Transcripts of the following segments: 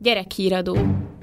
Gyerekhíradó.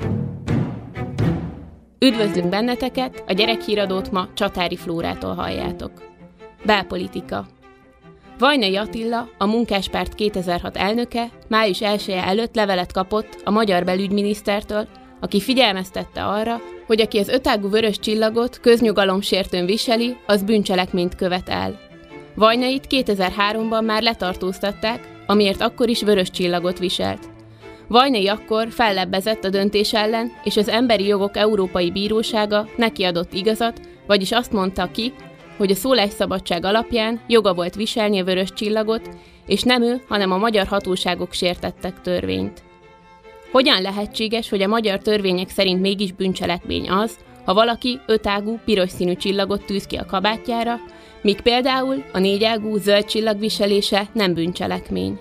Üdvözlünk benneteket, a Gyerekhíradót ma Csatári Flórától halljátok. Belpolitika. Vajnai Attila, a Munkáspárt 2006 elnöke május 1-je előtt levelet kapott a magyar belügyminisztertől, aki figyelmeztette arra, hogy aki az ötágú vörös csillagot köznyugalomsértőn viseli, az bűncselekményt követ el. Vajnait 2003-ban már letartóztatták, amiért akkor is vörös csillagot viselt. Vajnai akkor fellebbezett a döntés ellen, és az Emberi Jogok Európai Bírósága neki adott igazat, vagyis azt mondta ki, hogy a szólásszabadság alapján joga volt viselni a vörös csillagot, és nem ő, hanem a magyar hatóságok sértettek törvényt. Hogyan lehetséges, hogy a magyar törvények szerint mégis bűncselekmény az, ha valaki ötágú, piros színű csillagot tűz ki a kabátjára, míg például a négyágú, zöld csillag viselése nem bűncselekmény?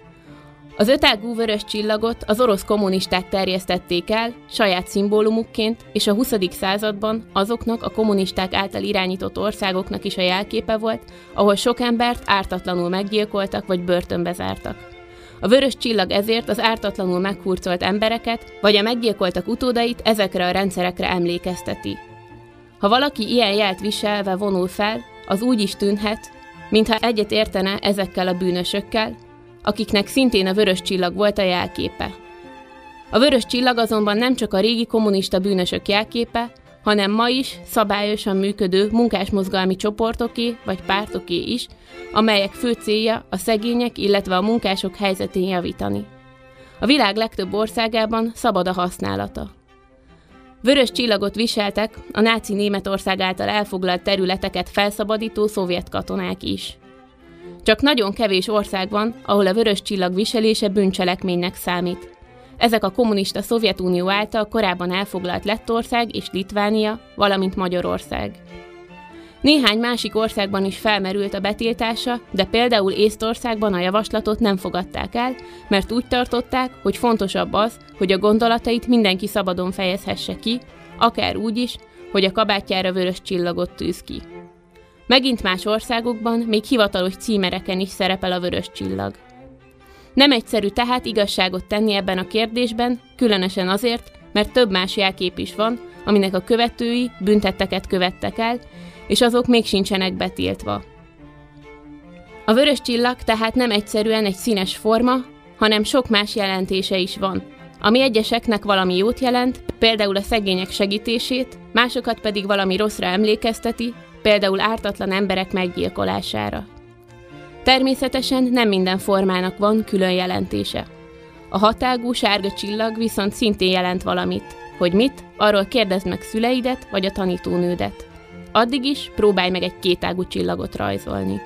Az ötágú vörös csillagot az orosz kommunisták terjesztették el saját szimbólumukként, és a 20. században azoknak a kommunisták által irányított országoknak is a jelképe volt, ahol sok embert ártatlanul meggyilkoltak vagy börtönbe zártak. A vörös csillag ezért az ártatlanul meghurcolt embereket, vagy a meggyilkoltak utódait ezekre a rendszerekre emlékezteti. Ha valaki ilyen jelt viselve vonul fel, az úgy is tűnhet, mintha egyet értene ezekkel a bűnösökkel, akiknek szintén a vörös csillag volt a jelképe. A vörös csillag azonban nem csak a régi kommunista bűnösök jelképe, hanem ma is szabályosan működő munkásmozgalmi csoportoké vagy pártoké is, amelyek fő célja a szegények, illetve a munkások helyzetén javítani. A világ legtöbb országában szabad a használata. Vörös csillagot viseltek a náci Németország által elfoglalt területeket felszabadító szovjet katonák is. Csak nagyon kevés ország van, ahol a vörös csillag viselése bűncselekménynek számít. Ezek a kommunista Szovjetunió által korábban elfoglalt Lettország és Litvánia, valamint Magyarország. Néhány másik országban is felmerült a betiltása, de például Észtországban a javaslatot nem fogadták el, mert úgy tartották, hogy fontosabb az, hogy a gondolatait mindenki szabadon fejezhesse ki, akár úgy is, hogy a kabátjára vörös csillagot tűz ki. Megint más országokban, még hivatalos címereken is szerepel a vörös csillag. Nem egyszerű tehát igazságot tenni ebben a kérdésben, különösen azért, mert több más jelkép is van, aminek a követői bűntetteket követtek el, és azok még sincsenek betiltva. A vörös csillag tehát nem egyszerűen egy színes forma, hanem sok más jelentése is van, ami egyeseknek valami jót jelent, például a szegények segítését, másokat pedig valami rosszra emlékezteti, például ártatlan emberek meggyilkolására. Természetesen nem minden formának van külön jelentése. A hatágú sárga csillag viszont szintén jelent valamit. Hogy mit, arról kérdezd meg szüleidet vagy a tanítónődet. Addig is próbálj meg egy kétágú csillagot rajzolni.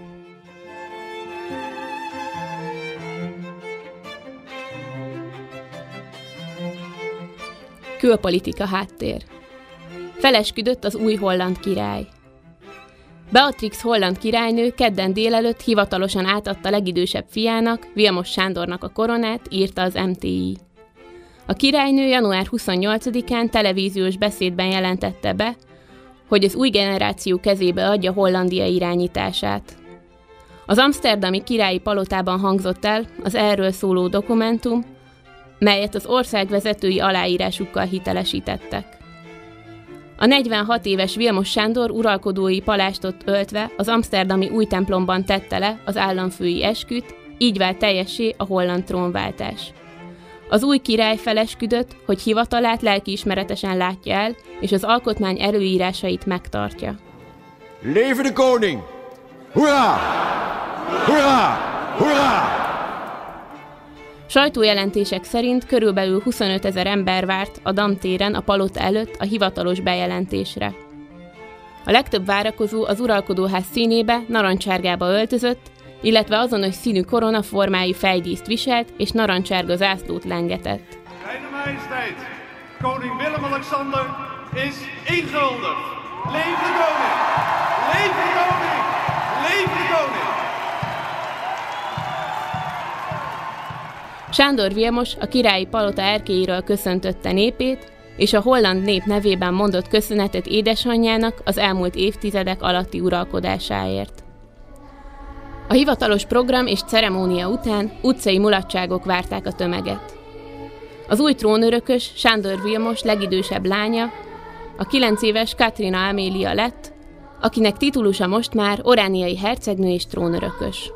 Külpolitika háttér. Felesküdött az új holland király. Beatrix holland királynő kedden délelőtt hivatalosan átadta legidősebb fiának, Vilmos Sándornak a koronát, írta az MTI. A királynő január 28-án televíziós beszédben jelentette be, hogy az új generáció kezébe adja Hollandia irányítását. Az amszterdami királyi palotában hangzott el az erről szóló dokumentum, melyet az ország vezetői aláírásukkal hitelesítettek. A 46 éves Vilmos Sándor uralkodói palástot öltve az amszterdami új templomban tette le az államfői esküt, így vált teljessé a holland trónváltás. Az új király felesküdött, hogy hivatalát lelkiismeretesen látja el, és az alkotmány előírásait megtartja. Leve de koning! Hoera! Hoera! Hoera! Sajtójelentések szerint körülbelül 25 000 ember várt a Dam téren a palota előtt a hivatalos bejelentésre. A legtöbb várakozó az uralkodóház színébe, narancsárgába öltözött, illetve azonos színű koronaformájú fejdíszt viselt és narancsárga zászlót lengetett. Zijne Majesteit, koning Willem-Alexander is ingehuldigd. Leef de koning! Leef de koning! Leef de koning! Sándor Vilmos a királyi palota erkélyéről köszöntötte népét, és a holland nép nevében mondott köszönetet édesanyjának az elmúlt évtizedek alatti uralkodásáért. A hivatalos program és ceremónia után utcai mulatságok várták a tömeget. Az új trónörökös Sándor Vilmos legidősebb lánya, a 9 éves Katrina Amélia lett, akinek titulusa most már orániai hercegnő és trónörökös.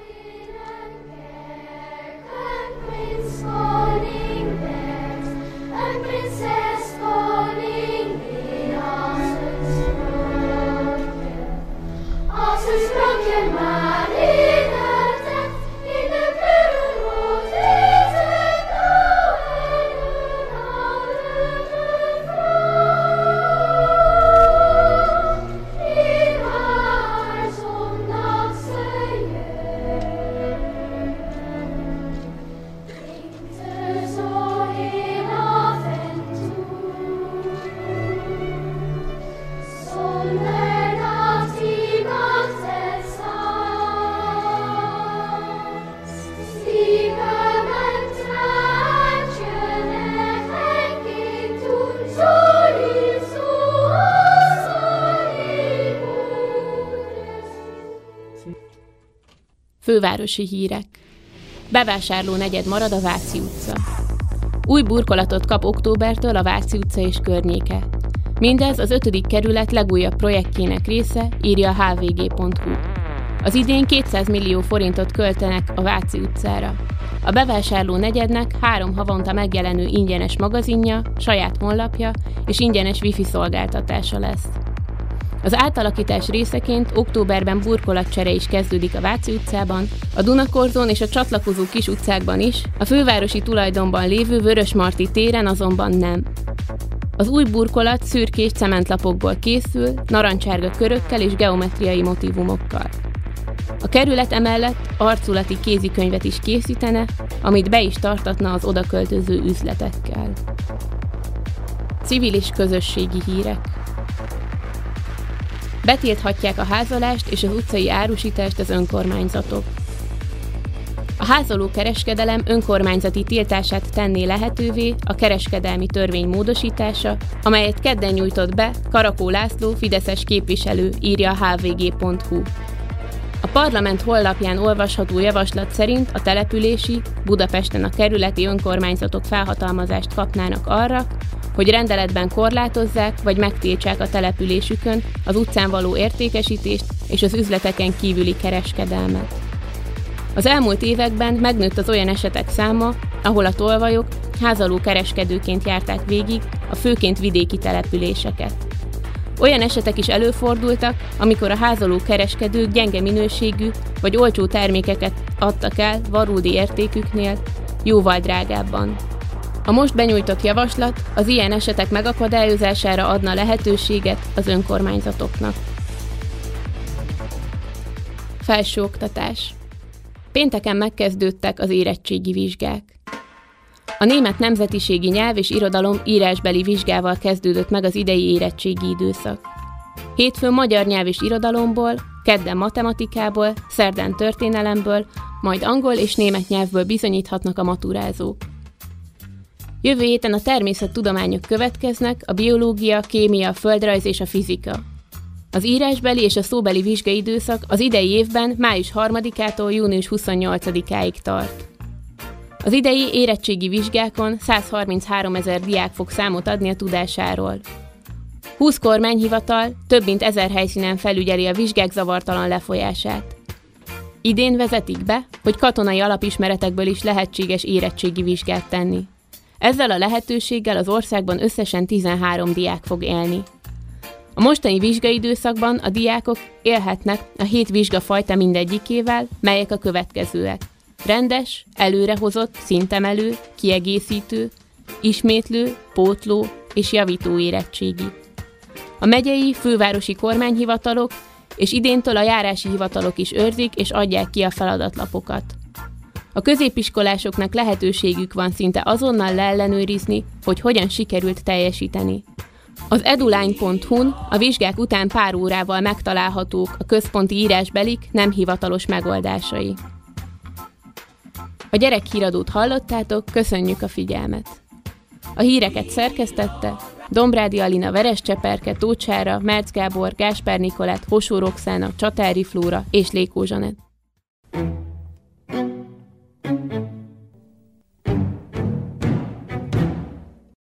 Fővárosi hírek. Bevásárló negyed marad a Váci utca. Új burkolatot kap októbertől a Váci utca és környéke. Mindez az 5. kerület legújabb projektjének része, írja a hvg.hu. Az idén 200 millió forintot költenek a Váci utcára. A bevásárló negyednek 3 havonta megjelenő ingyenes magazinja, saját honlapja és ingyenes wifi szolgáltatása lesz. Az átalakítás részeként októberben burkolatcsere is kezdődik a Váci utcában, a Dunakorzón és a csatlakozó kis utcákban is, a fővárosi tulajdonban lévő Vörösmarty téren azonban nem. Az új burkolat szürkés cementlapokból készül, narancsárga körökkel és geometriai motívumokkal. A kerület emellett arculati kézikönyvet is készítene, amit be is tartatna az odaköltöző üzletekkel. Civil és közösségi hírek. Betilthatják a házalást és az utcai árusítást az önkormányzatok. A házaló kereskedelem önkormányzati tiltását tenné lehetővé a kereskedelmi törvény módosítása, amelyet kedden nyújtott be Karakó László fideszes képviselő, írja a hvg.hu. A parlament honlapján olvasható javaslat szerint a települési, Budapesten a kerületi önkormányzatok felhatalmazást kapnának arra, hogy rendeletben korlátozzák vagy megtiltsák a településükön az utcán való értékesítést és az üzleteken kívüli kereskedelmet. Az elmúlt években megnőtt az olyan esetek száma, ahol a tolvajok házaló kereskedőként járták végig a főként vidéki településeket. Olyan esetek is előfordultak, amikor a házaló kereskedők gyenge minőségű vagy olcsó termékeket adtak el valódi értéküknél, jóval drágábban. A most benyújtott javaslat az ilyen esetek megakadályozására adna lehetőséget az önkormányzatoknak. Felsőoktatás. Pénteken megkezdődtek az érettségi vizsgák. A német nemzetiségi nyelv és irodalom írásbeli vizsgával kezdődött meg az idei érettségi időszak. Hétfőn magyar nyelv és irodalomból, kedden matematikából, szerdán történelemből, majd angol és német nyelvből bizonyíthatnak a maturázók. Jövő héten a természettudományok következnek, a biológia, kémia, földrajz és a fizika. Az írásbeli és a szóbeli vizsgaidőszak az idei évben május 3-ától június 28-áig tart. Az idei érettségi vizsgákon 133 000 diák fog számot adni a tudásáról. 20 kormányhivatal több mint 1000 helyszínen felügyeli a vizsgák zavartalan lefolyását. Idén vezetik be, hogy katonai alapismeretekből is lehetséges érettségi vizsgát tenni. Ezzel a lehetőséggel az országban összesen 13 diák fog élni. A mostani vizsgaidőszakban a diákok élhetnek a 7 vizsgafajta mindegyikével, melyek a következőek: rendes, előrehozott, szintemelő, kiegészítő, ismétlő, pótló és javító érettségi. A megyei, fővárosi kormányhivatalok és idéntől a járási hivatalok is őrzik és adják ki a feladatlapokat. A középiskolásoknak lehetőségük van szinte azonnal leellenőrizni, hogy hogyan sikerült teljesíteni. Az edulány.hu-n a vizsgák után pár órával megtalálhatók a központi írásbelik nem hivatalos megoldásai. A Gyerekhíradót hallottátok, köszönjük a figyelmet! A híreket szerkesztette Dombrádi Alina, Veres Cseperke, Tóth Sára, Merc Gábor, Gáspár Nikolett, Hosó Roxana, Csatári Flóra és Lékó Zsanett.